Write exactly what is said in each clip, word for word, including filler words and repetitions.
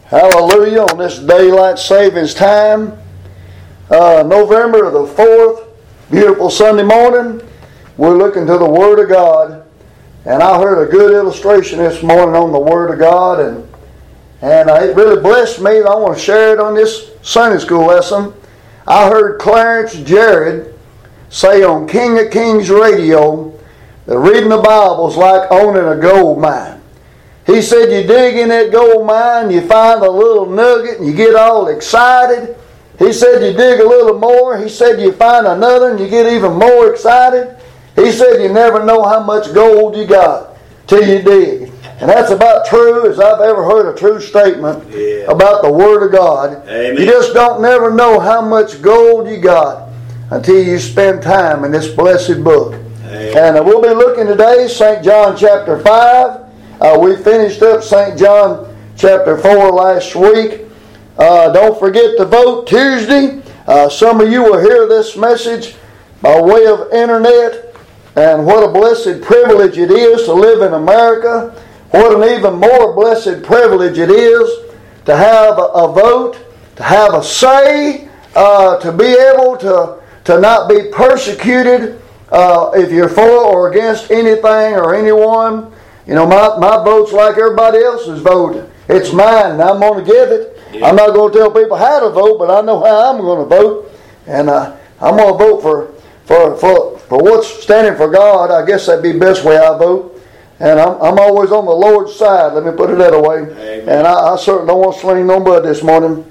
Hallelujah. On this daylight savings time, uh, November the fourth, beautiful Sunday morning, we're looking to the Word of God. And I heard a good illustration this morning on the Word of God, and and uh, it really blessed me. I want to share it on this Sunday school lesson. I heard Clarence Jarrett say on King of Kings radio that reading the Bible is like owning a gold mine. He said you dig in that gold mine, you find a little nugget and you get all excited. He said you dig a little more. He said you find another and you get even more excited. He said you never know how much gold you got till you dig. And that's about true as I've ever heard a true statement yeah. about the Word of God. Amen. You just don't never know how much gold you got until you spend time in this blessed book. Amen. And uh, we'll be looking today, Saint John chapter five. Uh, we finished up Saint John chapter four last week. Uh, don't forget to vote Tuesday. Uh, some of you will hear this message by way of internet. And what a blessed privilege it is to live in America. What an even more blessed privilege it is to have a, a vote, to have a say, uh, to be able to, to not be persecuted uh, if you're for or against anything or anyone. You know, my, my vote's like everybody else's vote. It's mine, and I'm going to give it. Yeah. I'm not going to tell people how to vote, but I know how I'm going to vote. And uh, I'm going to vote for, for, for, for what's standing for God. I guess that'd be the best way I vote. And I'm, I'm always on the Lord's side. Let me put it that way. Amen. And I, I certainly don't want to sling no mud this morning.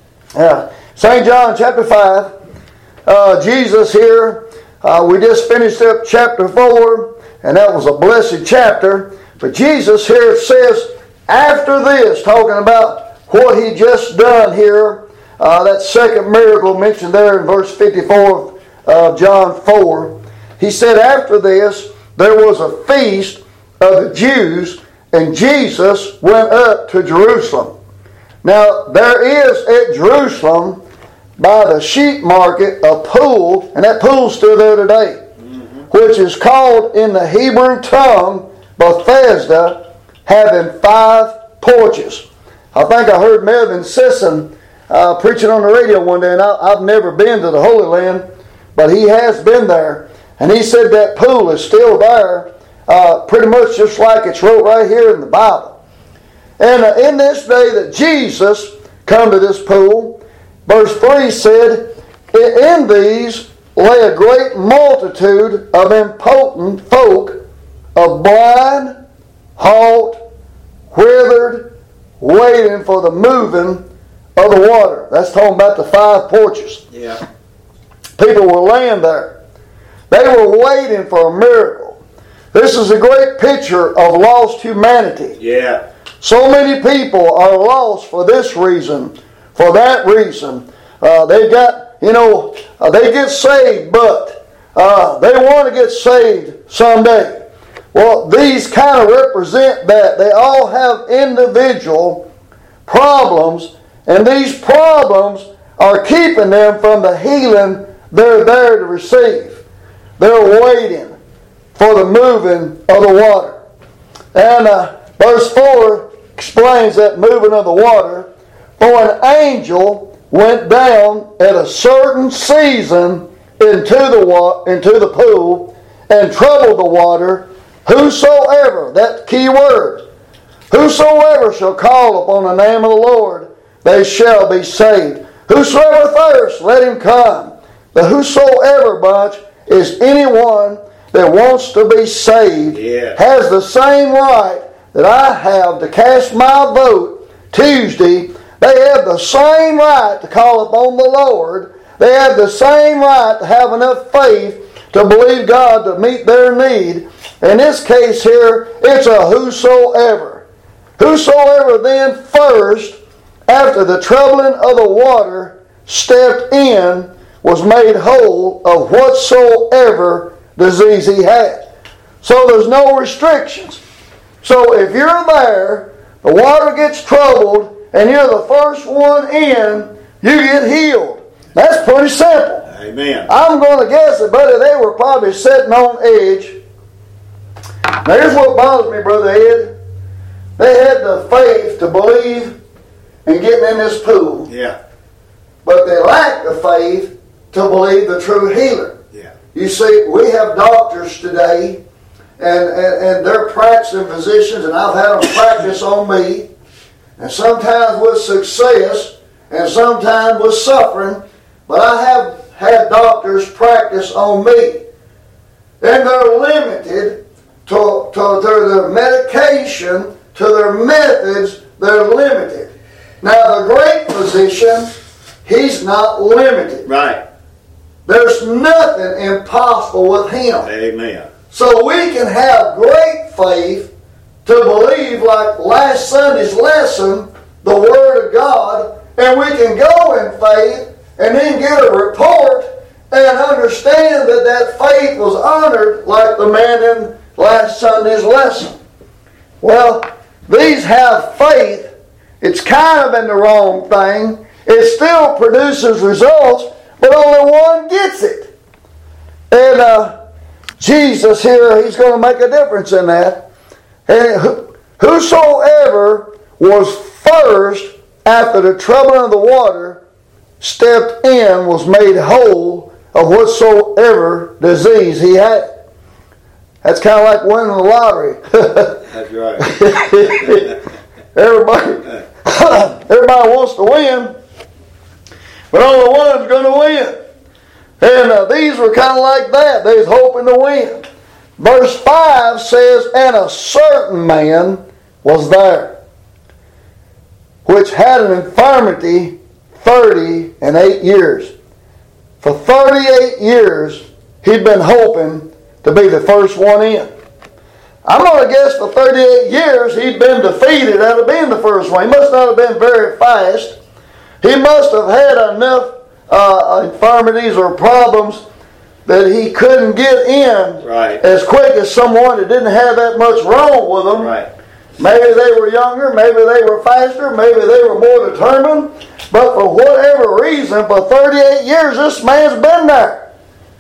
Yeah. Saint John chapter five. Uh, Jesus here. Uh, we just finished up chapter four. And that was a blessed chapter. But Jesus here says, after this, talking about what He just done here, uh, that second miracle mentioned there in verse fifty-four of John four. He said, after this, there was a feast of the Jews, and Jesus went up to Jerusalem. Now, there is at Jerusalem, by the sheep market, a pool, and that pool's still there today, mm-hmm. which is called in the Hebrew tongue, Bethesda, having five porches. I think I heard Melvin Sisson uh, preaching on the radio one day, and I, I've never been to the Holy Land, but he has been there. And he said that pool is still there, uh, pretty much just like it's wrote right here in the Bible. And uh, in this day that Jesus come to this pool, verse three said, in these lay a great multitude of impotent folk, of blind, halt, withered, waiting for the moving of the water. That's talking about the five porches. Yeah. People were laying there. They were waiting for a miracle. This is a great picture of lost humanity. Yeah. So many people are lost for this reason, for that reason. Uh, they've got, you know, uh, they get saved, but uh, they want to get saved someday. Well, these kind of represent that. They all have individual problems, and these problems are keeping them from the healing they're there to receive. They're waiting for the moving of the water. And uh, verse four explains that moving of the water. For an angel went down at a certain season into the wa- into the pool and troubled the water. Whosoever, that key word, whosoever shall call upon the name of the Lord, they shall be saved. Whosoever thirsts, let him come. The whosoever bunch is anyone that wants to be saved, yeah. has the same right that I have to cast my vote Tuesday. They have the same right to call upon the Lord. They have the same right to have enough faith to believe God to meet their need. In this case here, it's a whosoever. Whosoever then first, after the troubling of the water, stepped in, was made whole of whatsoever disease he had. So there's no restrictions. So if you're there, the water gets troubled, and you're the first one in, you get healed. That's pretty simple. Amen. I'm going to guess that, buddy, they were probably sitting on edge. Now here's what bothers me, Brother Ed. They had the faith to believe and getting in this pool. Yeah. But they lack the faith to believe the true healer. Yeah. You see, we have doctors today, and, and, and they're practicing physicians, and I've had them practice on me, and sometimes with success, and sometimes with suffering, but I have had doctors practice on me. And they're limited to, to their medication, to their methods, they're limited. Now the great physician, he's not limited. Right. There's nothing impossible with him. Amen. So we can have great faith to believe, like last Sunday's lesson, the Word of God, and we can go in faith and then get a report and understand that that faith was honored, like the man in last Sunday's lesson. Well, these have faith. It's kind of in the wrong thing. It still produces results, but only one gets it. And uh, Jesus here, he's going to make a difference in that. And whosoever was first after the troubling of the water stepped in was made whole of whatsoever disease he had. That's kind of like winning the lottery. That's right. everybody, everybody wants to win, but only one's going to win. And uh, these were kind of like that. They was hoping to win. Verse five says, and a certain man was there, which had an infirmity thirty and eight years. For thirty-eight years, he'd been hoping to be the first one in. I'm going to guess for thirty-eight years, he'd been defeated out of being the first one. He must not have been very fast. He must have had enough uh, infirmities or problems that he couldn't get in right. as quick as someone that didn't have that much wrong with them. Right. Maybe they were younger, maybe they were faster, maybe they were more determined. But for whatever reason, for thirty-eight years, this man's been there.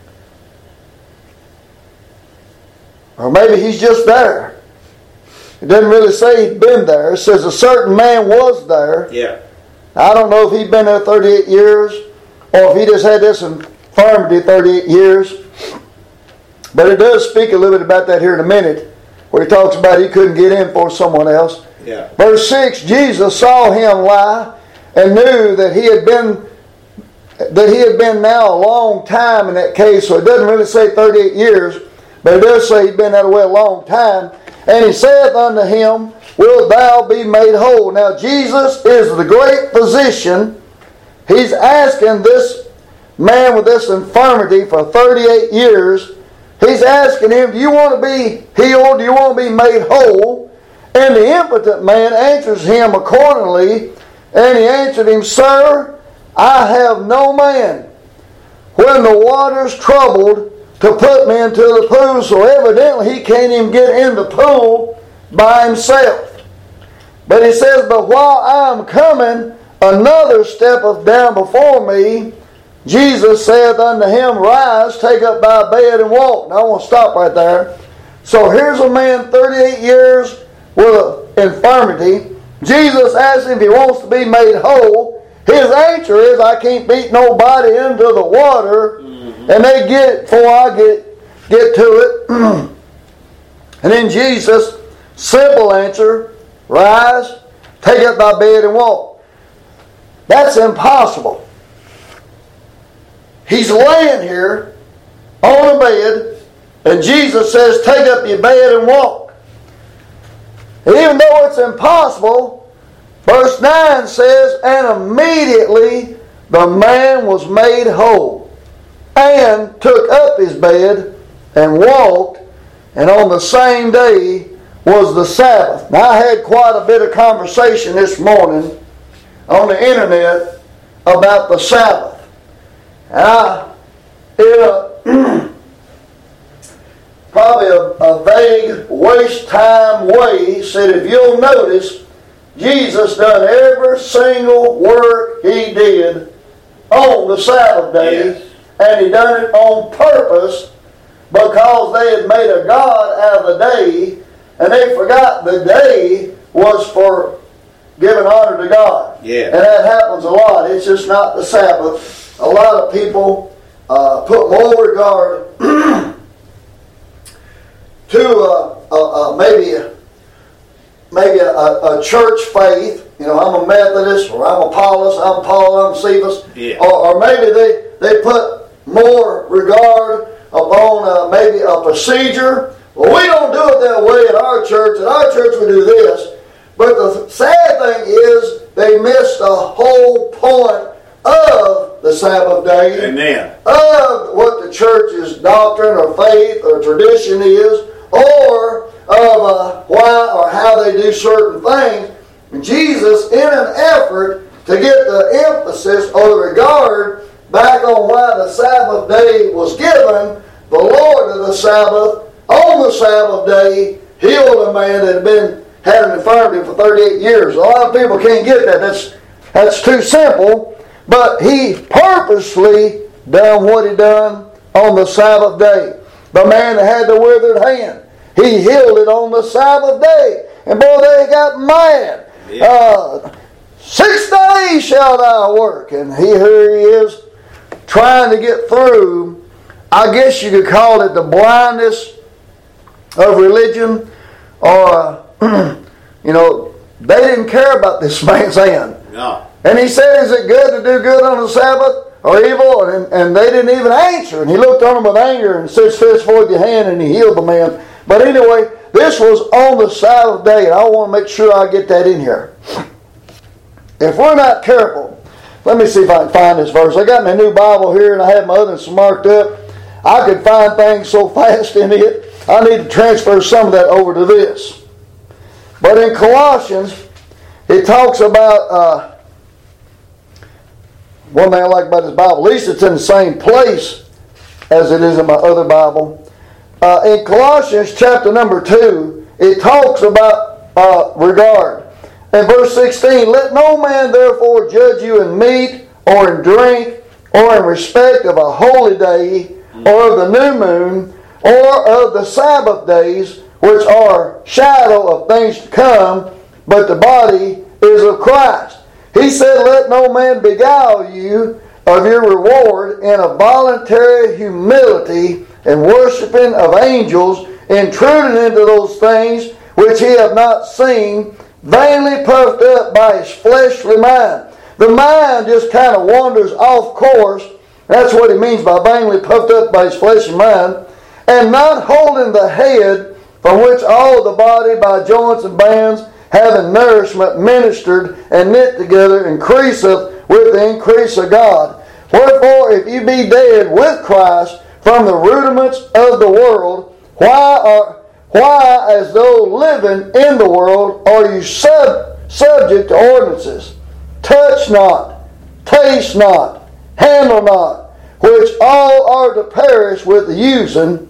Or maybe he's just there. It doesn't really say he'd been there. It says a certain man was there. Yeah. I don't know if he'd been there thirty-eight years or if he just had this infirmity thirty-eight years. But it does speak a little bit about that here in a minute, where he talks about he couldn't get in for someone else. Yeah. Verse six, Jesus saw him lie and knew that he had been that he had been now a long time in that case. So it doesn't really say thirty-eight years, but it does say he'd been that way a long time. And he saith unto him, wilt thou be made whole? Now Jesus is the great physician. He's asking this man with this infirmity for thirty-eight years. He's asking him, do you want to be healed? Do you want to be made whole? And the impotent man answers him accordingly. And he answered him, Sir, I have no man when the water's troubled to put me into the pool. So evidently he can't even get in the pool by himself. But he says, but while I am coming, another steppeth down before me. Jesus saith unto him, Rise, take up thy bed and walk. Now I want to stop right there. So here's a man thirty-eight years with an infirmity. Jesus asks him if he wants to be made whole. His answer is, I can't beat nobody into the water. Mm-hmm. And they get it before I get, get to it. And then Jesus, simple answer, rise, take up thy bed and walk. That's impossible. He's laying here on a bed, and Jesus says, take up your bed and walk. And even though it's impossible, verse nine says, and immediately the man was made whole, and took up his bed and walked, and on the same day was the Sabbath. Now I had quite a bit of conversation this morning on the internet about the Sabbath. And I, in a, probably a, a vague, waste time way, said if you'll notice, Jesus done every single work he did on the Sabbath day, yes. And he done it on purpose because they had made a God out of the day, and they forgot the day was for giving honor to God. Yeah. And that happens a lot. It's just not the Sabbath. A lot of people uh, put more regard to uh, uh, uh, maybe a, maybe a, a, a church faith. You know, I'm a Methodist, or I'm Apollos, I'm Paul, I'm Cephas. Yeah. Or, or maybe they, they put more regard upon uh, maybe a procedure. Well, we don't do it that way in our church. In our church we do this. But the sad thing is they miss the whole point of the Sabbath day. Amen. Of what the church's doctrine or faith or tradition is, or of uh, why or how they do certain things. And Jesus, in an effort to get the emphasis or the regard back on why the Sabbath day was given, the Lord of the Sabbath, on the Sabbath day, healed a man that had been had an infirmity for thirty-eight years. A lot of people can't get that. That's that's too simple. But he purposely done what he done on the Sabbath day. The man that had the withered hand, he healed it on the Sabbath day. And boy, they got mad. Yeah. Uh, Six days shall thou work. And he, here he is trying to get through, I guess you could call it the blindness of religion. Or, uh, you know, they didn't care about this man's hand. No. And he said, is it good to do good on the Sabbath or evil? And, and they didn't even answer. And he looked on them with anger and said, stretch forth your hand, and he healed the man. But anyway, this was on the Sabbath day, and I want to make sure I get that in here. If we're not careful, let me see if I can find this verse. I got my new Bible here, and I have my other ones marked up. I could find things so fast in it, I need to transfer some of that over to this. But in Colossians, it talks about... Uh, One thing I like about this Bible, at least it's in the same place as it is in my other Bible. Uh, in Colossians chapter number two, it talks about uh, regard. In verse sixteen, let no man therefore judge you in meat or in drink or in respect of a holy day or of the new moon or of the Sabbath days, which are shadow of things to come, but the body is of Christ. He said, let no man beguile you of your reward in a voluntary humility and worshiping of angels, intruding into those things which he have not seen, vainly puffed up by his fleshly mind. The mind just kind of wanders off course. That's what he means by vainly puffed up by his fleshly mind. And not holding the head, from which all the body by joints and bands, having nourishment ministered and knit together, increaseth with the increase of God. Wherefore, if you be dead with Christ from the rudiments of the world, why are why, as though living in the world, are you sub, subject to ordinances? Touch not, taste not, handle not, which all are to perish with the using,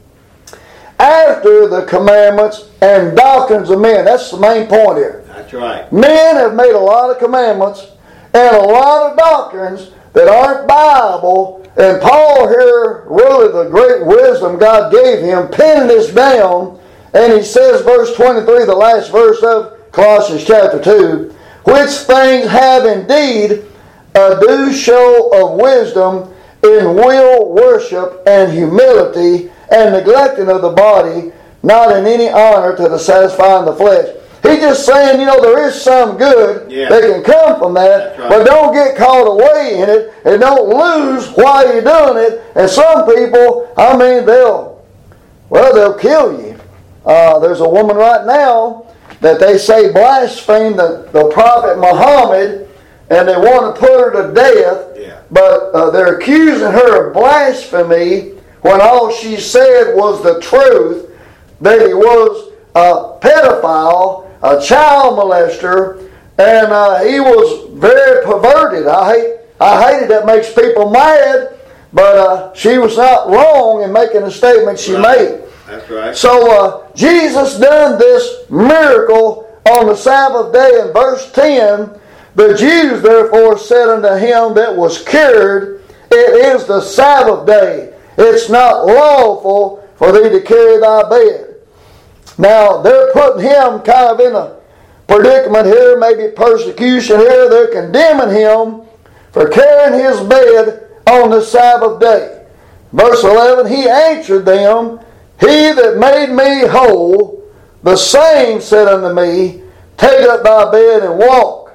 after the commandments and doctrines of men. That's the main point here. That's right. Men have made a lot of commandments and a lot of doctrines that aren't Bible. And Paul here, really the great wisdom God gave him, penning this down. And he says, verse twenty-three, the last verse of Colossians chapter two, which things have indeed a due show of wisdom in will, worship, and humility, and neglecting of the body, not in any honor to the satisfying the flesh. He's just saying, you know, there is some good yeah. that can come from that, right. But don't get caught away in it, and don't lose while you're doing it. And some people, I mean, they'll, well, they'll kill you. Uh, there's a woman right now that they say blasphemed the, the prophet Muhammad, and they want to put her to death, yeah. but uh, they're accusing her of blasphemy when all she said was the truth, that he was a pedophile, a child molester, and uh, he was very perverted. I hate, I hate it. That makes people mad, but uh, she was not wrong in making the statement she right. made. That's right. So uh, Jesus done this miracle on the Sabbath day in verse ten. The Jews therefore said unto him that was cured, it is the Sabbath day. It's not lawful for thee to carry thy bed. Now, they're putting him kind of in a predicament here, maybe persecution here. They're condemning him for carrying his bed on the Sabbath day. Verse eleven, he answered them, he that made me whole, the same said unto me, take up thy bed and walk.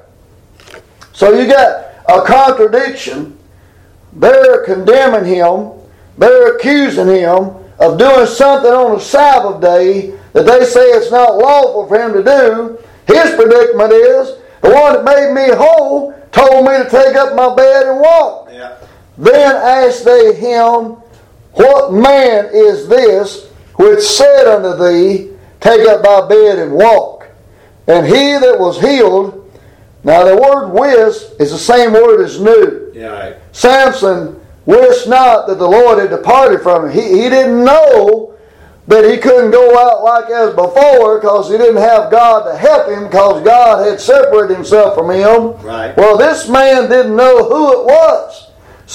So you got a contradiction. They're condemning him. They're accusing him of doing something on the Sabbath day that they say it's not lawful for him to do. His predicament is, the one that made me whole told me to take up my bed and walk. Yeah. Then asked they him, what man is this which said unto thee, take up thy bed and walk? And he that was healed, now the word wist is the same word as knew. Yeah, right. Samson wished not that the Lord had departed from him. He, he didn't know that he couldn't go out like as before because he didn't have God to help him because God had separated himself from him. Right. Well, this man didn't know who it was.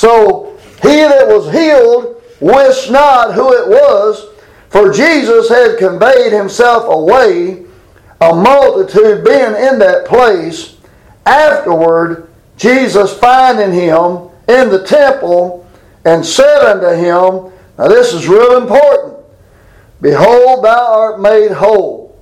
So he that was healed wished not who it was, for Jesus had conveyed himself away, a multitude being in that place. Afterward, Jesus finding him in the temple and said unto him, now this is real important, behold, thou art made whole.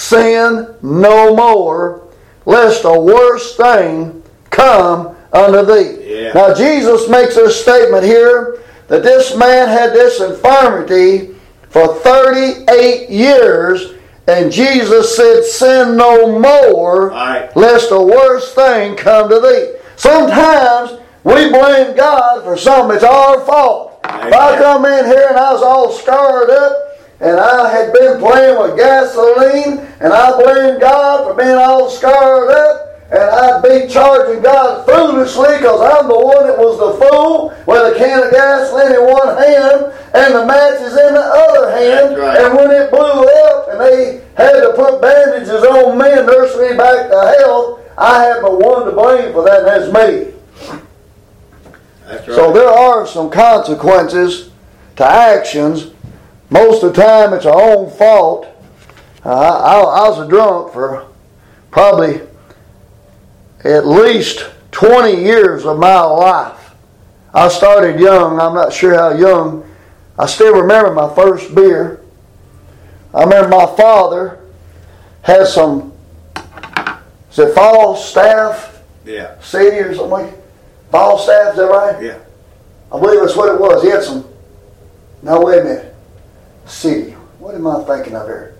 Sin no more, lest a worse thing come unto thee. Yeah. Now Jesus makes a statement here that this man had this infirmity for thirty-eight years, and Jesus said, sin no more, Right. lest a worse thing come to thee. Sometimes we blame God for something. It's our fault. Amen. If I come in here and I was all scarred up, and I had been playing with gasoline, and I blame God for being all scarred up, and I'd be charging God foolishly because I'm the one that was the fool with a can of gasoline in one hand and the matches in the other hand. Right. And when it blew up and they had to put bandages on me and nurse me back to health, I had but one to blame for that, and that's me. That's right. So there are some consequences to actions. Most of the time it's our own fault. Uh, I, I was a drunk for probably at least twenty years of my life. I started young. I'm not sure how young. I still remember my first beer. I remember my father had some, is it Falstaff Yeah. city or something like that? Falstaff, is that right? Yeah. I believe that's what it was. He had some, no, wait a minute. City. What am I thinking of here?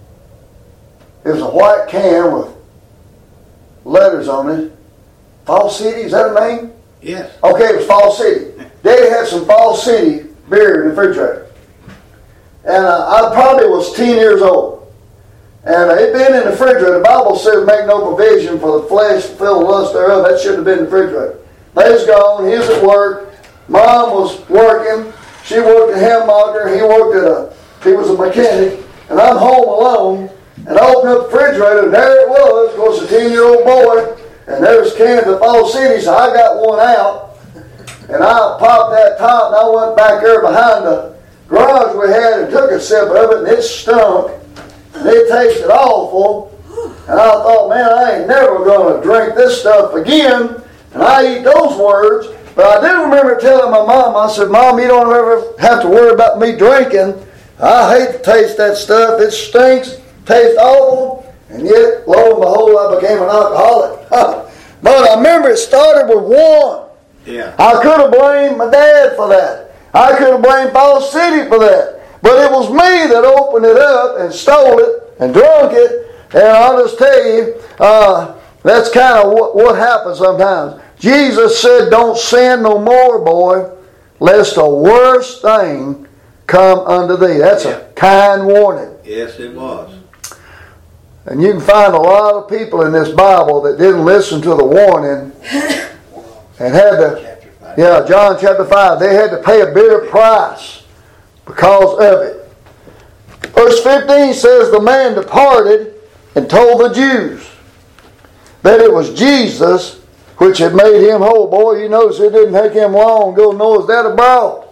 It was a white can with letters on it. Fall City, is that a name? Yes. Okay, it was Fall City. Daddy had some Fall City beer in the refrigerator. And uh, I probably was ten years old. And uh, it been in the refrigerator. The Bible says make no provision for the flesh, fulfill the lust thereof. That should have been in the refrigerator. They was gone. He was at work. Mom was working. She worked at Hamburger. He worked at a, he was a mechanic. And I'm home alone. And I opened up the refrigerator, and there it was. Of course, a ten-year-old boy. And there was cans of Fall City, so I got one out. And I popped that top, and I went back there behind the garage we had and took a sip of it, and it stunk. And it tasted awful. And I thought, man, I ain't never going to drink this stuff again. And I eat those words. But I do remember telling my mom, I said, Mom, you don't ever have to worry about me drinking. I hate to taste that stuff. It stinks, tastes awful. And yet, lo and behold, I became an alcoholic. But I remember it started with one. Yeah. I could have blamed my dad for that. I could have blamed Fall City for that. But it was me that opened it up and stole it and drunk it. And I'll just tell you, uh, that's kind of what, what happens sometimes. Jesus said, don't sin no more, boy, lest a worse thing come unto thee. That's Yeah. a kind warning. Yes, it was. And you can find a lot of people in this Bible that didn't listen to the warning and had to, Chapter five. yeah, John chapter five, they had to pay a bitter price because of it. Verse fifteen says, the man departed and told the Jews that it was Jesus which had made him whole. Boy, you notice it didn't take him long to go noise that abroad.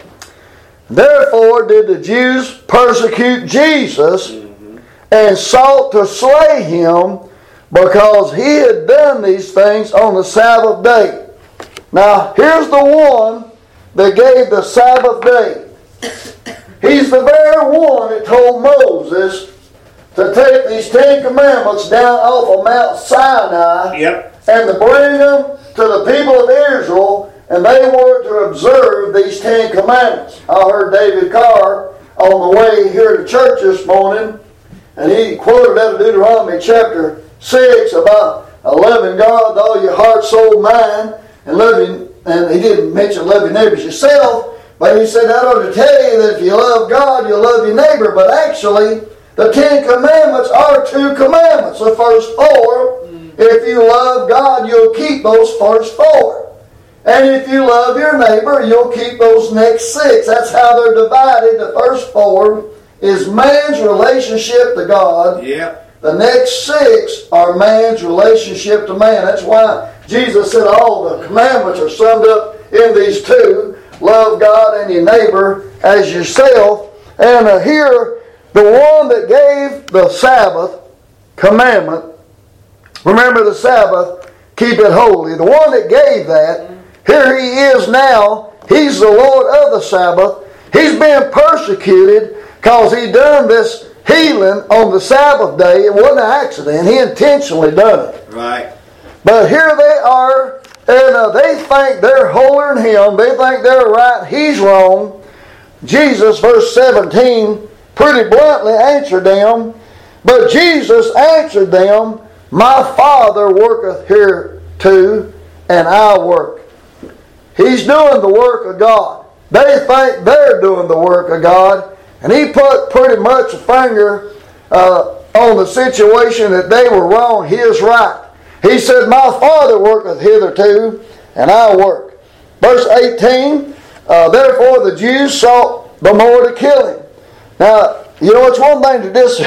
Therefore did the Jews persecute Jesus and sought to slay him, because he had done these things on the Sabbath day. Now, here's the one that gave the Sabbath day. He's the very one that told Moses to take these Ten Commandments down off of Mount Sinai Yep. and to bring them to the people of Israel, and they were to observe these Ten Commandments. I heard David Carr on the way here to church this morning, and he quoted out of Deuteronomy chapter six about loving God with all your heart, soul, mind, and loving, and he didn't mention love your neighbors yourself, but he said that ought to tell you that if you love God, you'll love your neighbor. But actually, the Ten Commandments are two commandments. The first four, if you love God, you'll keep those first four. And if you love your neighbor, you'll keep those next six. That's how they're divided. The first four is man's relationship to God. Yep. The next six are man's relationship to man. That's why Jesus said all the commandments are summed up in these two. Love God and your neighbor as yourself. And uh, here, the one that gave the Sabbath commandment, remember the Sabbath, keep it holy. The one that gave that, here he is now. He's the Lord of the Sabbath. He's being persecuted because he done this healing on the Sabbath day. It wasn't an accident. He intentionally done it. Right. But here they are, and uh, they think they're holier than him. They think they're right. He's wrong. Jesus, verse seventeen, pretty bluntly answered them. But Jesus answered them, my Father worketh here too, and I work. He's doing the work of God. They think they're doing the work of God. And he put pretty much a finger uh, on the situation that they were wrong. He is right. He said, my Father worketh hitherto, and I work. Verse eighteen, uh, therefore the Jews sought the more to kill him. Now, you know, it's one thing to dis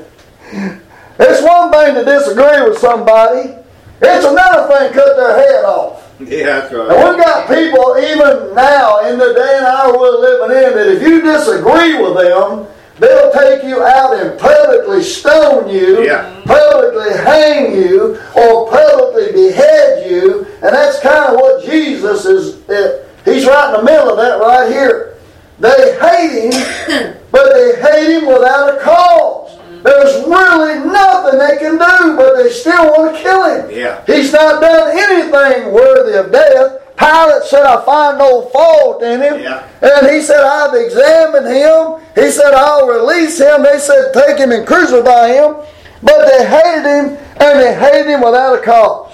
it's one thing to disagree with somebody. It's another thing to cut their head off. Yeah, that's right. And we've got people even now in the day and hour we're living in that if you disagree with them, they'll take you out and publicly stone you, Yeah. publicly hang you, or publicly behead you. And that's kind of what Jesus is. Uh, he's right in the middle of that right here. They hate him, but they hate him without a cause. There's really nothing they can do, but they still want to kill him. Yeah. He's not done anything worthy of death. Pilate said, I find no fault in him. Yeah. And he said, I've examined him. He said, I'll release him. They said, take him and crucify him. But they hated him, and they hated him without a cause.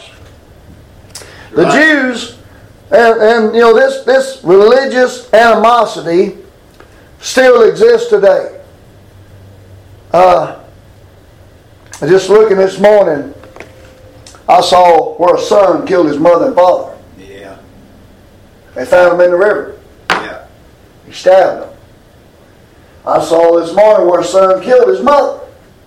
The Right. Jews, and, and you know, this, this religious animosity still exists today. Uh, just looking this morning, I saw where a son killed his mother and father. Yeah. They found him in the river. Yeah. He stabbed him. I saw this morning where a son killed his mother.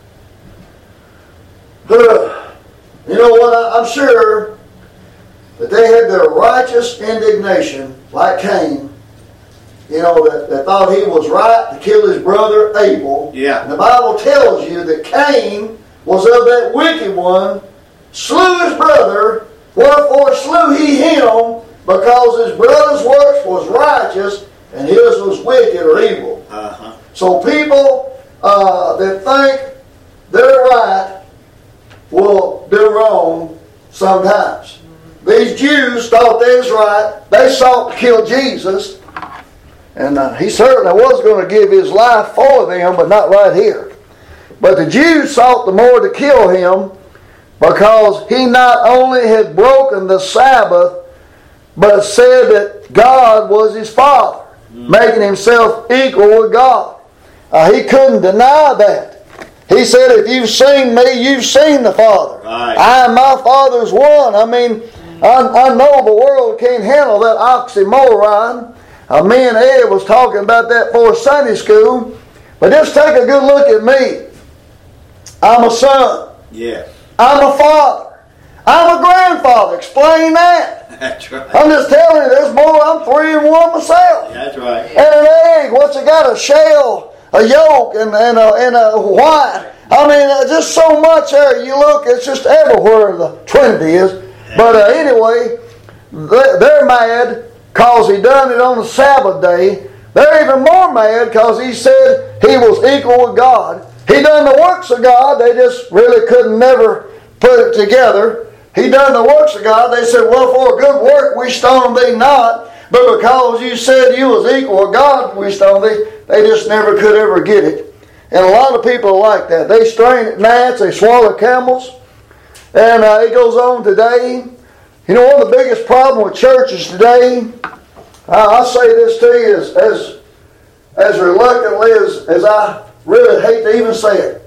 You know what? I, I'm sure that they had their righteous indignation, like Cain, you know, that, that thought he was right to kill his brother Abel. Yeah. And the Bible tells you that Cain was of that wicked one, slew his brother, wherefore slew he him, because his brother's works was righteous and his was wicked or evil. Uh-huh. So people uh, that think they're right will do wrong sometimes. These Jews thought they was right. They sought to kill Jesus. And uh, he certainly was going to give his life for them, but not right here. But the Jews sought the more to kill him because he not only had broken the Sabbath, but said that God was his Father, mm. making himself equal with God. Uh, he couldn't deny that. He said, if you've seen me, you've seen the Father. Right. I and my Father's one. I mean, I, I know the world can't handle that oxymoron. Uh, me and Ed was talking about that for Sunday school. But just take a good look at me. I'm a son. Yeah. I'm a father. I'm a grandfather. Explain that. That's right. I'm just telling you, there's more. I'm three and one myself. That's right. And an egg, what's it got? A shell, a yolk, and, and, a, and a white. I mean, uh, just so much there. You look, it's just everywhere the Trinity is. But uh, anyway, they're mad because he done it on the Sabbath day. They're even more mad because he said he was equal with God. He done the works of God. They just really couldn't never put it together. He done the works of God. They said, well, for a good work we stone thee not. But because you said you was equal with God, we stone thee. They just never could ever get it. And a lot of people are like that. They strain at gnats. They swallow camels. And uh, it goes on today. You know, one of the biggest problems with churches today, I'll say this to you as, as, as reluctantly as, as I really hate to even say it.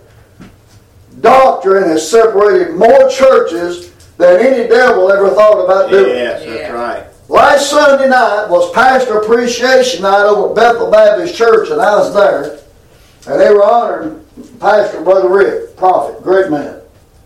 Doctrine has separated more churches than any devil ever thought about doing. Yes, that's yeah. right. Last Sunday night was Pastor Appreciation Night over at Bethel Baptist Church, and I was there. And they were honoring Pastor Brother Rick, prophet, great man.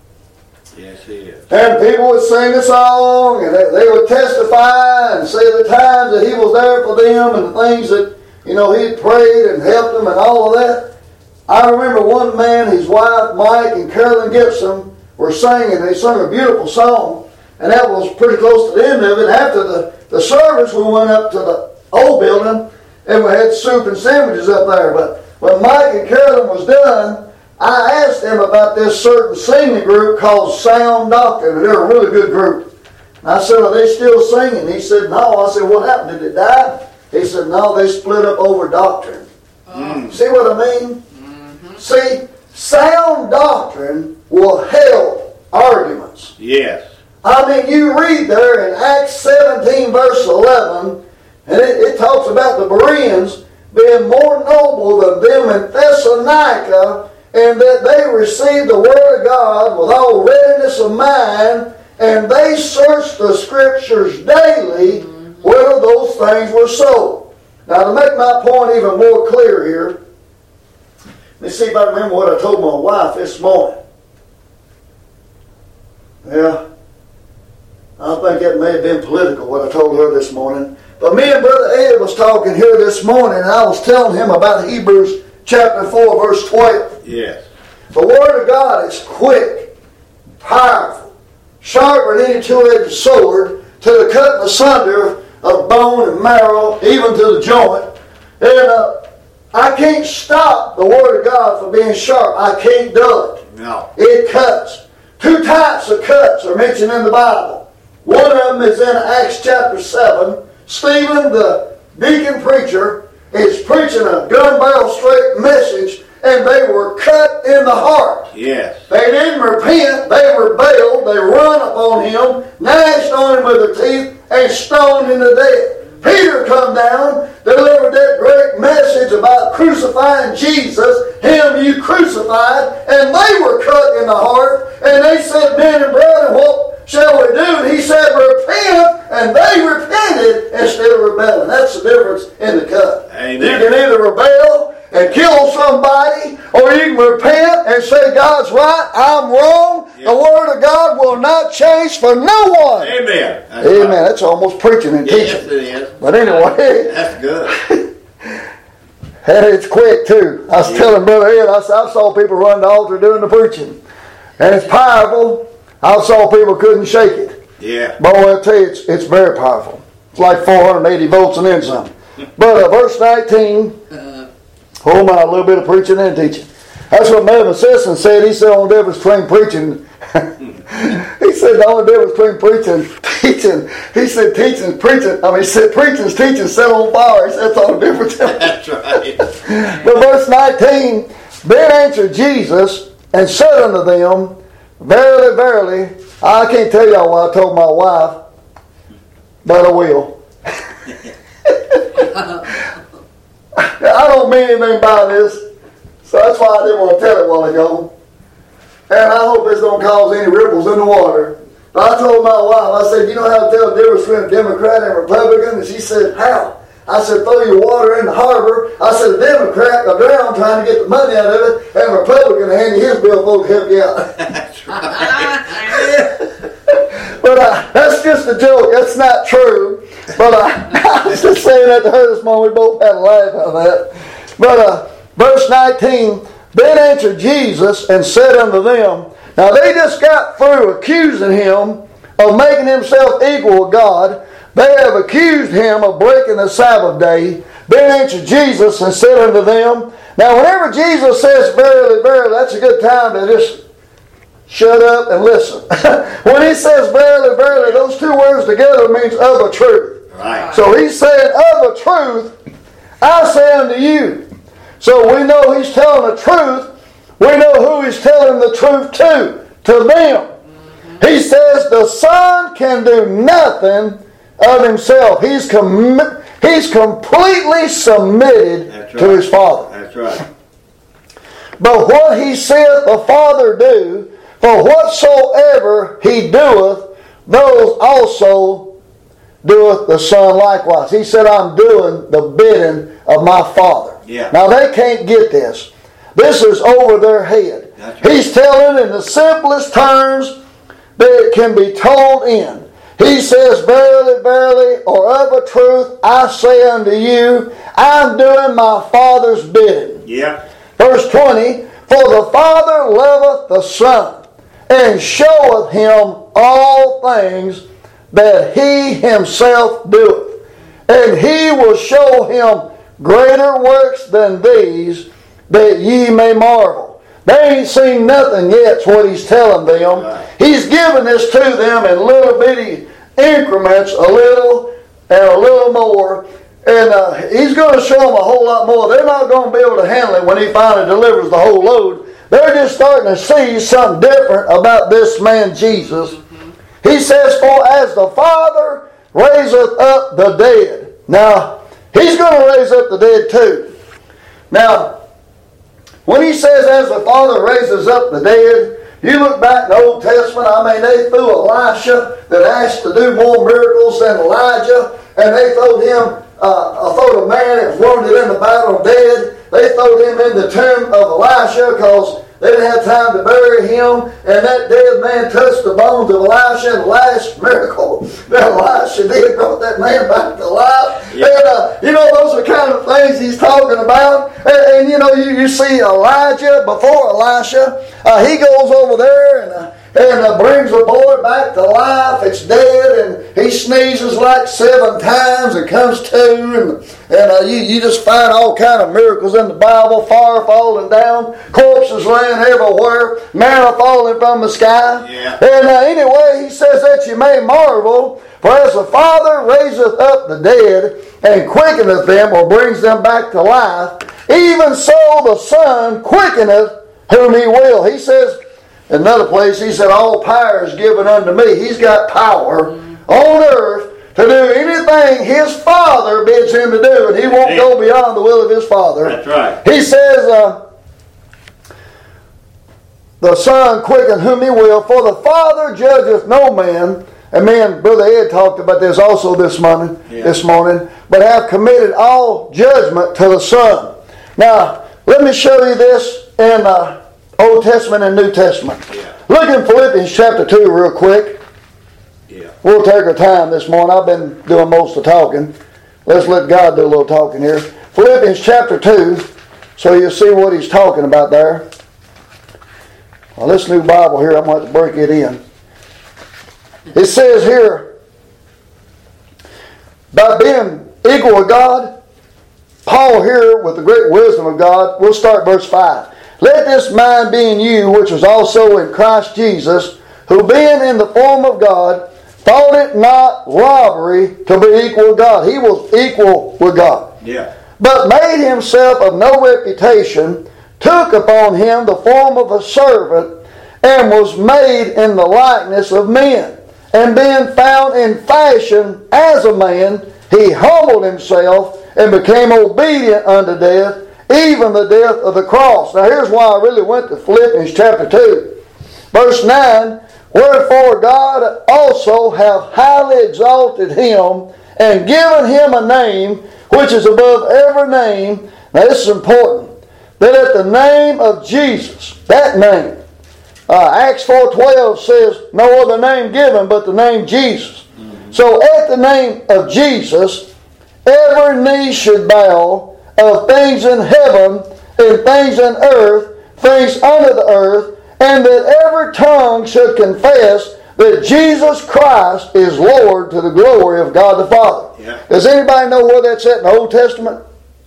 Yes, he is. And people would sing a song, and they, they would testify and say the times that he was there for them and the things that, you know, he had prayed and helped them and all of that. I remember one man, his wife, Mike, and Carolyn Gibson were singing. They sung a beautiful song, and that was pretty close to the end of it. After the, the service, we went up to the old building, and we had soup and sandwiches up there. But when Mike and Carolyn was done, I asked them about this certain singing group called Sound Doctrine. And they're a really good group. And I said, are they still singing? He said, no. I said, what happened? Did it die? He said, no, they split up over doctrine. Mm. See what I mean? Mm-hmm. See, sound doctrine will help arguments. Yes. I mean, you read there in Acts seventeen, verse eleven, and it, it talks about the Bereans being more noble than them in Thessalonica, and that they received the Word of God with all readiness of mind, and they searched the Scriptures daily whether those things were so. Now, to make my point even more clear here, let me see if I remember what I told my wife this morning. Yeah, I think that may have been political, what I told her this morning. But me and Brother Ed was talking here this morning, and I was telling him about Hebrews chapter four, verse twelve. Yes. The Word of God is quick, powerful, sharper than any two-edged sword, to the cutting asunder of bone and marrow, even to the joint. And uh, I can't stop the Word of God from being sharp. I can't do it. No. It cuts. Two types of cuts are mentioned in the Bible. One of them is in Acts chapter seven. Stephen, the deacon preacher, is preaching a gun barrel straight message, and they were cut in the heart. Yes. They didn't repent. They rebelled. They run upon him, gnashed on him with their teeth, and stoned him to death. Peter come down, delivered that great message about crucifying Jesus, him you crucified, and they were cut in the heart, and they said, men and brethren, what shall we do? And he said, repent, and they repented instead of rebelling. That's the difference in the cut. Amen. You can either rebel and kill somebody, or you can repent and say, God's right, I'm wrong. Yep. The Word of God will not change for no one. Amen. That's Amen. Right. That's almost preaching and yes, teaching. Yes, it is. But anyway. That's good. And it's quick too. I was yeah. telling Brother Ed, I saw, I saw people run the altar doing the preaching. And it's powerful. I saw people couldn't shake it. Yeah. But I'll tell you, it's, it's very powerful. It's like four hundred eighty volts and then some. But uh, verse nineteen, oh my, a little bit of preaching and teaching. That's what Melvin Sisson said. He said the only difference between preaching, he said the only difference between preaching and teaching, he said teaching preaching, I mean he said preaching's teaching set on fire. He said that's all the difference. That's right. But verse nineteen, then answered Jesus and said unto them, verily, verily, I can't tell y'all what I told my wife, but I will. I don't mean anything by this, so that's why I didn't want to tell it a while ago. And I hope this don't cause any ripples in the water. But I told my wife, I said, you know how to tell the difference between a Democrat and a Republican? And she said, how? I said, throw your water in the harbor. I said, a Democrat will drown trying to get the money out of it, and a Republican will hand you his billfold to help you out. That's right. But uh, that's just a joke. That's not true. But uh, I was just saying that to her this morning. We both had a laugh out of that. But uh, verse nineteen, Then answered Jesus and said unto them, now they just got through accusing him of making himself equal with God. They have accused him of breaking the Sabbath day. Then answered Jesus and said unto them, now whenever Jesus says verily, verily, that's a good time to just shut up and listen. When he says verily, verily, those two words together means of a truth. Right. So he's saying of a truth, I say unto you. So we know he's telling the truth. We know who he's telling the truth to. To them. Mm-hmm. He says the Son can do nothing of himself. He's com- He's completely submitted right. to his Father. That's right. But what he saith the Father do, for whatsoever he doeth, those also doeth the Son likewise. He said, I'm doing the bidding of my Father. Yeah. Now they can't get this. This is over their head. That's right. He's telling in the simplest terms that it can be told in. He says, verily, verily, or of a truth, I say unto you, I'm doing my Father's bidding. Yeah. Verse twenty, for the Father loveth the Son, and showeth him all things that he himself doeth. And he will show him greater works than these, that ye may marvel. They ain't seen nothing yet, is what he's telling them. Right. He's giving this to them in little bitty increments, a little and a little more. And uh, he's going to show them a whole lot more. They're not going to be able to handle it when he finally delivers the whole load. They're just starting to see something different about this man Jesus. Mm-hmm. He says, for as the Father raiseth up the dead. Now, he's going to raise up the dead too. Now, when he says, as the Father raises up the dead, you look back in the Old Testament, I mean, they threw Elisha that asked to do more miracles than Elijah, and they throwed him, uh, throwed a man that was wounded in the battle dead. They throwed him in the tomb of Elisha because they didn't have time to bury him, and that dead man touched the bones of Elisha, and the last miracle that Elisha did brought that man back to life. Yep. And, uh, you know, those are the kind of things he's talking about. And, and you know, you, you see Elijah before Elisha. Uh, he goes over there and uh, and uh, brings a boy back to life. It's dead, and he sneezes like seven times and comes to, and, and uh, you, you just find all kind of miracles in the Bible. Fire falling down, corpses laying everywhere, manna falling from the sky. Yeah. And uh, anyway, he says that you may marvel, for as the Father raiseth up the dead and quickeneth them, or brings them back to life, even so the Son quickeneth whom he will. He says, in another place, he said, all power is given unto me. He's got power on earth to do anything his Father bids him to do, and he won't go beyond the will of his Father. That's right. He says, uh, the Son quicken whom he will, for the Father judgeth no man. And me and Brother Ed talked about this also this morning, yeah. this morning, but have committed all judgment to the Son. Now, let me show you this in uh, Old Testament and New Testament. Yeah. Look in Philippians chapter two real quick. Yeah. We'll take our time this morning. I've been doing most of the talking. Let's let God do a little talking here. Philippians chapter two, so you'll see what he's talking about there. Well, this new Bible here, I'm going to have to break it in. It says here, by being equal with God, Paul here, with the great wisdom of God, we'll start verse five. Let this mind be in you, which was also in Christ Jesus, who being in the form of God, thought it not robbery to be equal with God. He was equal with God. Yeah. But made himself of no reputation, took upon him the form of a servant, and was made in the likeness of men. And being found in fashion as a man, he humbled himself and became obedient unto death, even the death of the cross. Now here's why I really went to Philippians chapter two. Verse nine, wherefore God also hath highly exalted him, and given him a name which is above every name. Now this is important. That at the name of Jesus, that name, uh, Acts four twelve says, no other name given but the name Jesus. Mm-hmm. So at the name of Jesus, every knee should bow, of things in heaven and things in earth things under the earth, and that every tongue should confess that Jesus Christ is Lord to the glory of God the Father. Yeah. Does anybody know where that's at in the Old Testament?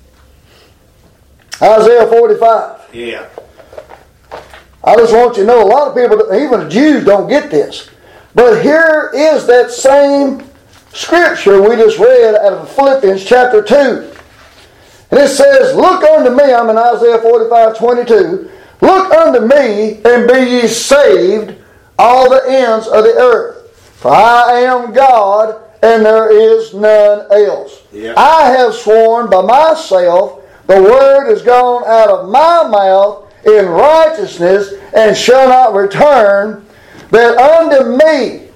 Isaiah forty-five. Yeah. I just want you to know, a lot of people, even the Jews, don't get this. But here is that same scripture we just read out of Philippians chapter two. And it says, look unto me, I'm in Isaiah forty-five twenty-two, look unto me and be ye saved, all the ends of the earth. For I am God, and there is none else. Yeah. I have sworn by myself, the word is gone out of my mouth in righteousness, and shall not return, that unto me,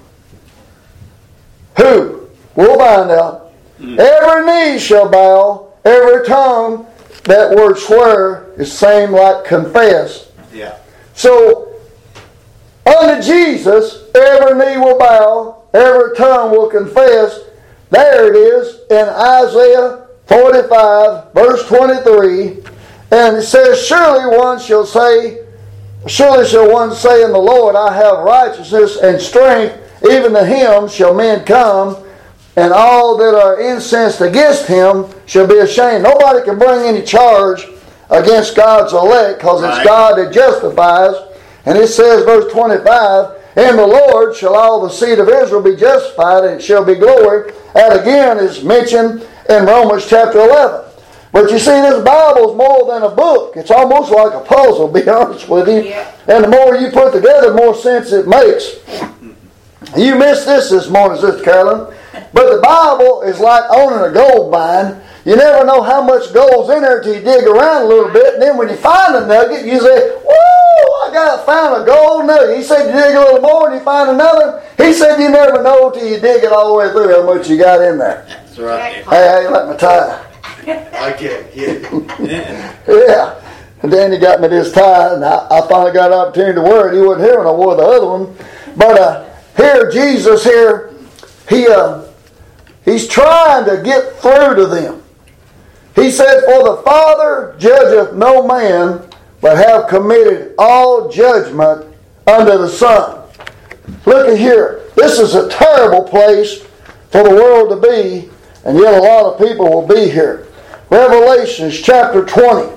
who? We'll find out. Mm. Every knee shall bow, every tongue, that word swear is same like confess. Yeah. So, unto Jesus, every knee will bow, every tongue will confess. There it is in Isaiah forty-five, verse twenty-three. And it says, surely one shall say, surely shall one say in the Lord, I have righteousness and strength, even to him shall men come, and all that are incensed against him shall be ashamed. Nobody can bring any charge against God's elect, because it's right. God that justifies. And it says, verse twenty-five, in the Lord shall all the seed of Israel be justified, and it shall be glory. That again is mentioned in Romans chapter eleven. But you see, this Bible is more than a book. It's almost like a puzzle, to be honest with you. Yeah. And the more you put together, the more sense it makes. You missed this this morning, Sister Carolyn. But the Bible is like owning a gold mine. You never know how much gold's in there until you dig around a little bit. And then when you find a nugget, you say, woo, I got found a gold nugget. He said you dig a little more and you find another. He said you never know till you dig it all the way through how much you got in there. That's right. Hey, how you like my tie? I can't get it. Yeah. And Danny got me this tie, and I, I finally got an opportunity to wear it. He wasn't here when I wore the other one. But uh, here, Jesus here, he uh, he's trying to get through to them. He said, for the Father judgeth no man, but have committed all judgment unto the Son. Look at here. This is a terrible place for the world to be, and yet a lot of people will be here. Revelations chapter twenty,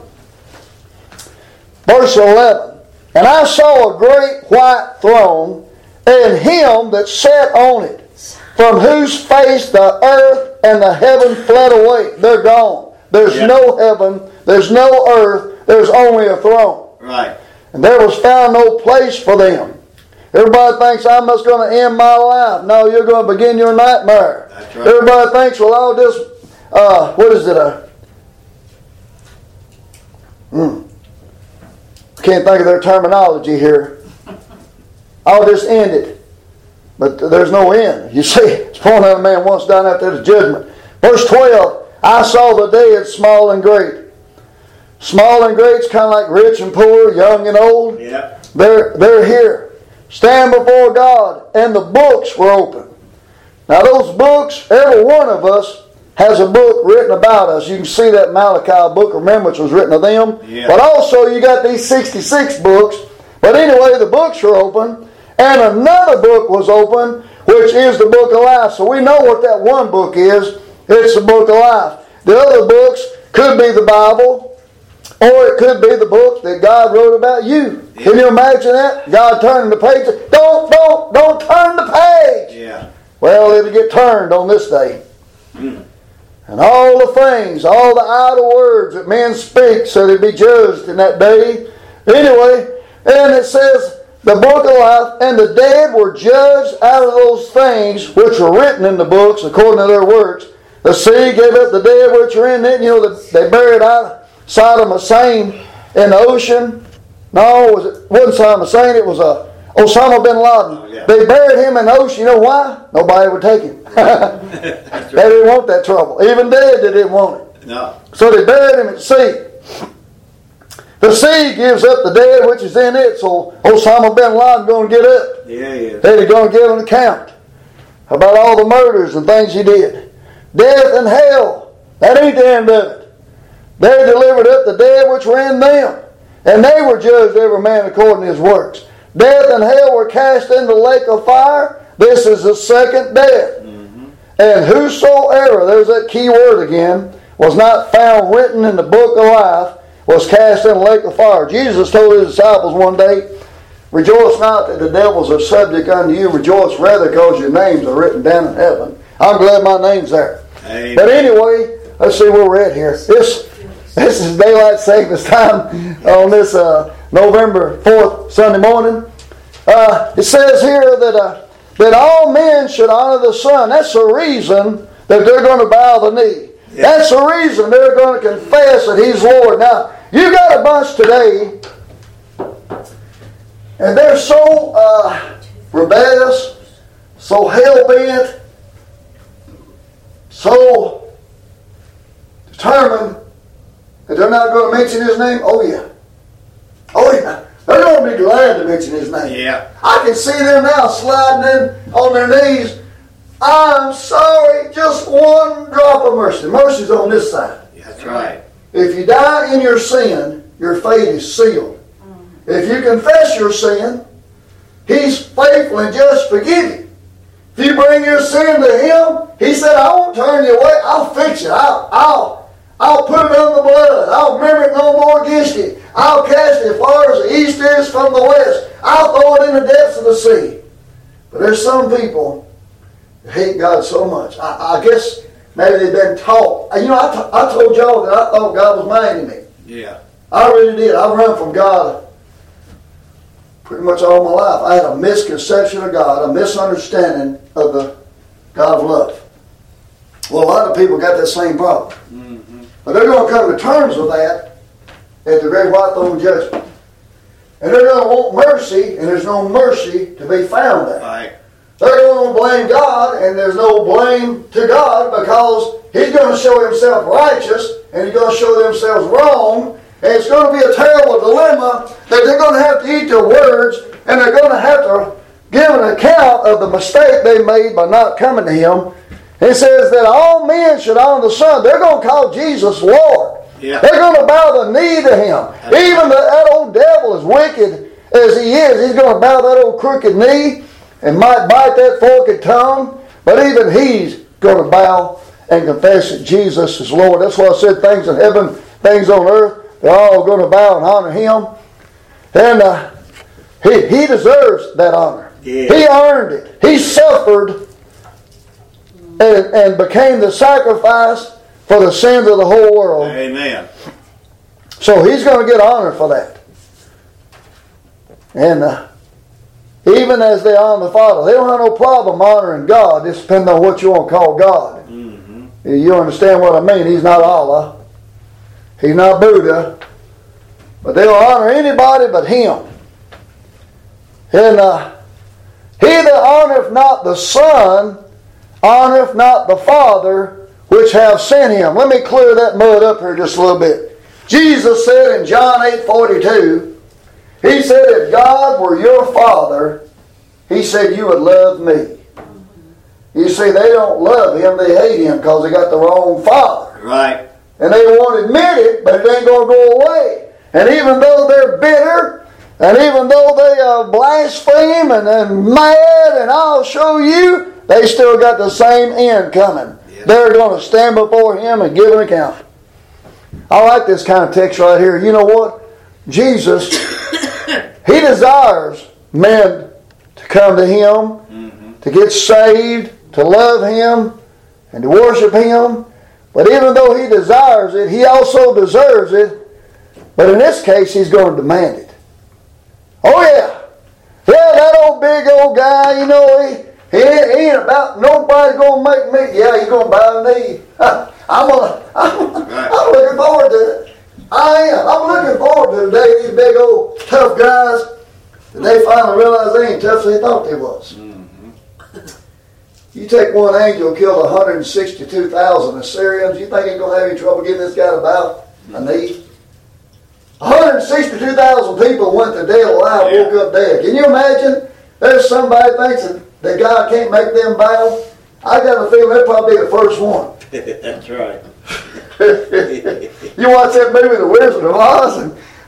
verse eleven. And I saw a great white throne, and him that sat on it, from whose face the earth and the heaven fled away. They're gone. There's Yeah. no heaven, there's no earth, there's only a throne. Right. And there was found no place for them. Everybody thinks I'm just going to end my life. No, you're going to begin your nightmare. That's right. Everybody thinks, well, I'll just, uh, what is it? Uh, hmm. I can't think of their terminology here. I'll just end it. But there's no end. You see, it's pointing out a man once down after the judgment. Verse twelve, I saw the dead, small and great. Small and great's kind of like rich and poor, young and old. Yeah. They're, they're here. Stand before God, and the books were open. Now those books, every one of us has a book written about us. You can see that Malachi book, remembrance was written of them. Yeah. But also you got these sixty-six books. But anyway, the books are open, and another book was open, which is the book of life. So we know what that one book is. It's the book of life. The other books could be the Bible, or it could be the book that God wrote about you. Yeah. Can you imagine that? God turning the page. Don't, don't, don't turn the page. Yeah. Well, it'll get turned on this day. Mm. And all the things, all the idle words that men speak, so they be judged in that day. Anyway, and it says, the book of life, and the dead were judged out of those things which were written in the books according to their works. The sea gave up the dead which are in it. You know, they buried out Sodom Hussein in the ocean. No, was it wasn't Saddam Hussein. It was uh, Osama bin Laden. Oh, yeah. They buried him in the ocean. You know why? Nobody would take him. That's right. They didn't want that trouble. Even dead, they didn't want it. No. So they buried him at sea. The sea gives up the dead which is in it. So Osama bin Laden going to get up. Yeah, yeah. They're going to give an account about all the murders and things he did. Death and hell. That ain't the end of it. They delivered up the dead which were in them. And they were judged every man according to his works. Death and hell were cast into the lake of fire. This is the second death. Mm-hmm. And whosoever, there's that key word again, was not found written in the book of life, was cast in the lake of fire. Jesus told his disciples one day, rejoice not that the devils are subject unto you. Rejoice rather because your names are written down in heaven. I'm glad my name's there. Amen. But anyway, let's see where we're at here. This, this is daylight savings time on this uh, November fourth Sunday morning. Uh, it says here that uh, that all men should honor the Son. That's the reason that they're going to bow the knee. Yeah. That's the reason they're going to confess that He's Lord. Now, you got a bunch today, and they're so uh, rebellious, so hell-bent, so determined that they're not going to mention His name. Oh, yeah. Oh, yeah. They're going to be glad to mention His name. Yeah. I can see them now sliding in on their knees. I'm sorry, just one drop of mercy. Mercy's on this side. That's right. If you die in your sin, your fate is sealed. If you confess your sin, He's faithful and just forgive you. If you bring your sin to Him, He said, I won't turn you away. I'll fix it. I'll, I'll, I'll put it under the blood. I'll remember it no more against you. I'll cast it as far as the east is from the west. I'll throw it in the depths of the sea. But there's some people that hate God so much. I, I guess maybe they've been taught. You know, I, t- I told y'all that I thought God was mad at me. Yeah. I really did. I run from God pretty much all my life. I had a misconception of God, a misunderstanding of the God of love. Well, a lot of people got that same problem. Mm-hmm. But they're going to come to terms with that at the great white throne judgment. And they're going to want mercy, and there's no mercy to be found there. Right. They're going to blame God, and there's no blame to God because He's going to show Himself righteous, and He's going to show themselves wrong. And it's going to be a terrible dilemma that they're going to have to eat their words, and they're going to have to give an account of the mistake they made by not coming to Him. It says that all men should honor the Son. They're going to call Jesus Lord. Yeah. They're going to bow the knee to Him. That's Even the, that old devil, as wicked as he is, he's going to bow that old crooked knee and might bite that forked tongue. But even he's going to bow and confess that Jesus is Lord. That's why I said things in heaven, things on earth, they're all going to bow and honor Him. And uh, he, he deserves that honor. Yeah. He earned it. He suffered and, and became the sacrifice for the sins of the whole world. Amen. So He's going to get honor for that. And uh, even as they honor the Father, they don't have no problem honoring God. Just depending on what you want to call God. Mm-hmm. You understand what I mean? He's not Allah. He's not Buddha. But they'll honor anybody but Him. And uh, he that honoreth not the Son, honoreth not the Father, which have sent Him. Let me clear that mud up here just a little bit. Jesus said in John eight forty-two, He said, if God were your Father, He said you would love me. You see, they don't love Him, they hate Him because they got the wrong Father. Right. And they won't admit it, but it ain't going to go away. And even though they're bitter, and even though they uh, blaspheme and, and mad, and I'll show you, they still got the same end coming. Yep. They're going to stand before Him and give an account. I like this kind of text right here. You know what? Jesus, He desires men to come to Him, mm-hmm. to get saved, to love Him, and to worship Him. But even though He desires it, He also deserves it. But in this case, He's going to demand it. Oh yeah. Yeah, that old big old guy, you know, he, he, ain't, he ain't about nobody going to make me. Yeah, he's going to bow the knee. I'm, gonna, I'm, I'm looking forward to it. I am. I'm looking forward to the day these big old tough guys, that they finally realize they ain't tough as they thought they was. Mm-hmm. You take one angel killed one hundred sixty-two thousand Assyrians, you think he's going to have any trouble getting this guy to bow a knee? one hundred sixty-two thousand people went to dead alive, yeah. woke up dead. Can you imagine? There's somebody thinks that, that God can't make them bow. I got a feeling they'll probably be the first one. That's right. You watch that movie, The Wizard of Oz, and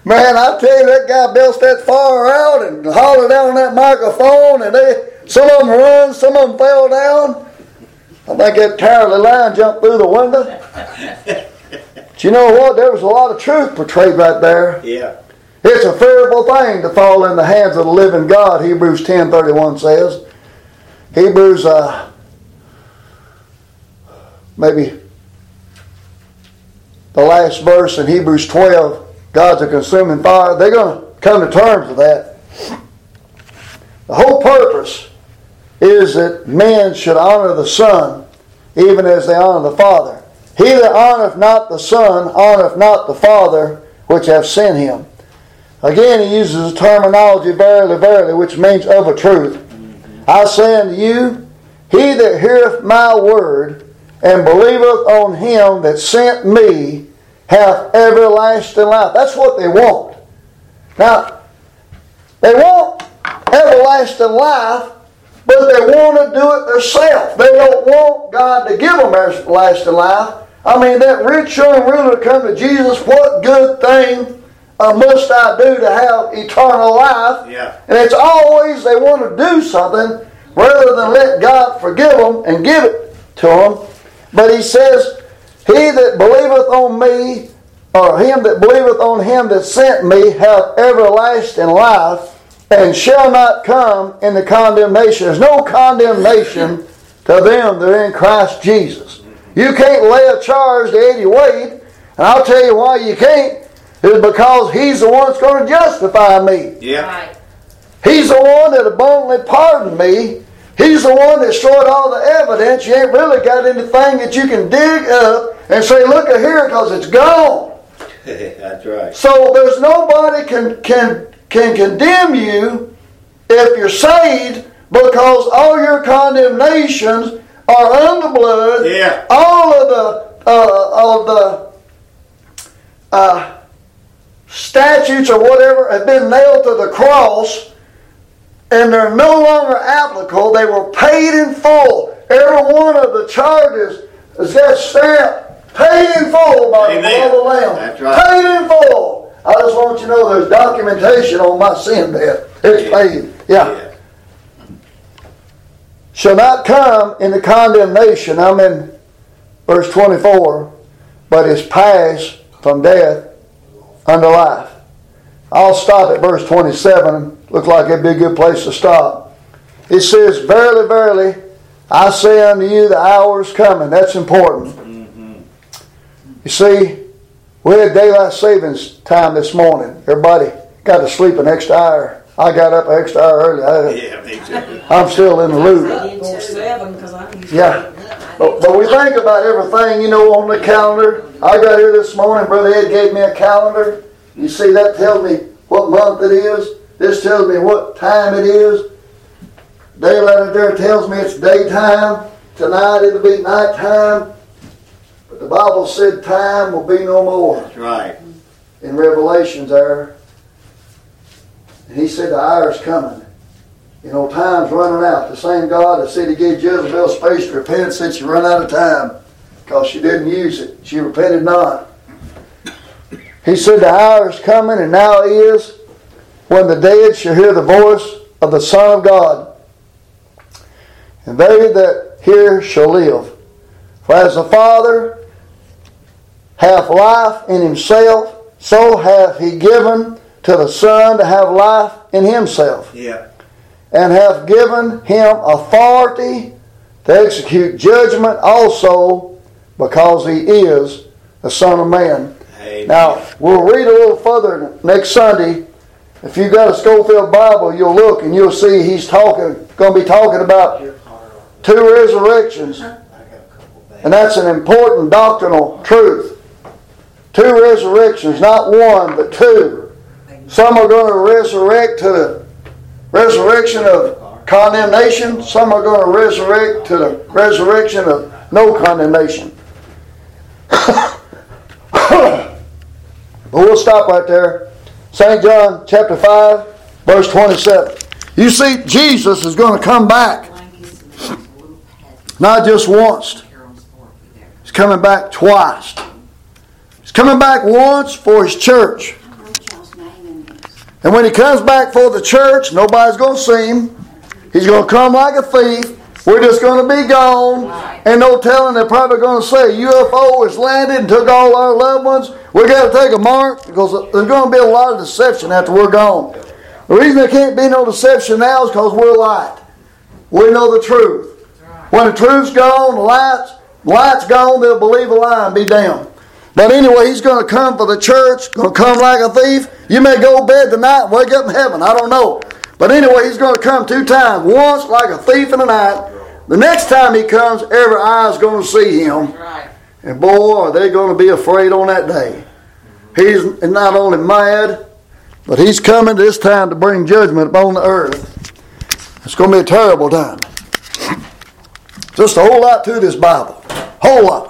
Man, I tell you, that guy belched that fire out and hollered down on that microphone, and they, some of them run, some of them fell down. I think that cowardly lion jumped through the window. But you know what? There was a lot of truth portrayed right there. Yeah. It's a fearful thing to fall in the hands of the living God, Hebrews ten thirty-one says. Hebrews, uh, maybe the last verse in Hebrews twelve, God's a consuming fire. They're going to come to terms with that. The whole purpose is that men should honor the Son even as they honor the Father. He that honoreth not the Son honoreth not the Father which hath sent him. Again, he uses the terminology verily, verily, which means of a truth. I say unto you, he that heareth my word and believeth on him that sent me hath everlasting life. That's what they want. Now, they want everlasting life, but they want to do it themselves. They don't want God to give them everlasting life. I mean, that rich young ruler come to Jesus, what good thing uh, must I do to have eternal life? Yeah. And it's always they want to do something rather than let God forgive them and give it to them. But he says, he that believeth on me, or him that believeth on him that sent me, hath everlasting life, and shall not come into condemnation. There's no condemnation to them that are in Christ Jesus. You can't lay a charge to Eddie Wade, and I'll tell you why you can't, is because he's the one that's going to justify me. Yeah. Right. He's the one that abundantly pardoned me. He's the one that destroyed all the evidence. You ain't really got anything that you can dig up and say, look at here, because it's gone. That's right. So there's nobody can can can condemn you if you're saved, because all your condemnations are under blood. Yeah. All of the uh, of the uh, statutes or whatever have been nailed to the cross, and they're no longer applicable. They were paid in full. Every one of the charges has got stamped, paid in full by the blood of the Lamb. That's right. Paid in full. I just want you to know there's documentation on my sin debt. It's Yeah. paid. Yeah. Yeah. Shall not come into condemnation. I'm in verse twenty-four. But is passed from death unto life. I'll stop at verse twenty-seven. Look like it'd be a good place to stop. It says, verily, verily, I say unto you, the hour is coming. That's important. Mm-hmm. You see, we had daylight savings time this morning. Everybody got to sleep an extra hour. I got up an extra hour early. I, Yeah, me too. I'm still in the loop. Four seven, because I'm used to Yeah. it. But, but we think about everything, you know, on the calendar. I got here this morning, Brother Ed gave me a calendar. You see, that tells me what month it is. This tells me what time it is. Daylight up there tells me it's daytime. Tonight it'll be nighttime. But the Bible said time will be no more. That's right. In Revelations there. And he said the hour's coming. You know, time's running out. The same God that said he gave Jezebel space to repent said she run out of time because she didn't use it. She repented not. He said the hour is coming, and now is, when the dead shall hear the voice of the Son of God. And they that hear shall live. For as the Father hath life in himself, so hath he given to the Son to have life in himself. Yeah. And hath given him authority to execute judgment also, because he is the Son of Man. Amen. Now, we'll read a little further next Sunday. If you've got a Schofield Bible, you'll look and you'll see he's talking, going to be talking about two resurrections. And that's an important doctrinal truth. Two resurrections, not one, but two. Some are going to resurrect to the resurrection of condemnation. Some are going to resurrect to the resurrection of no condemnation. But we'll stop right there. Saint John chapter five, verse twenty-seven. You see, Jesus is going to come back. Not just once. He's coming back twice. He's coming back once for his church. And when he comes back for the church, nobody's going to see him. He's going to come like a thief. We're just going to be gone. And no telling, they're probably going to say, U F O has landed and took all our loved ones. We got to take a mark, because there's going to be a lot of deception after we're gone. The reason there can't be no deception now is because we're light. We know the truth. When the truth's gone, the light's, the light's gone, they'll believe a lie and be damned. But anyway, he's going to come for the church, going to come like a thief. You may go to bed tonight and wake up in heaven. I don't know. But anyway, he's going to come two times. Once like a thief in the night. The next time he comes, every eye is going to see him. And boy, are they going to be afraid on that day. He's not only mad, but he's coming this time to bring judgment upon the earth. It's going to be a terrible time. Just a whole lot to this Bible. Whole lot.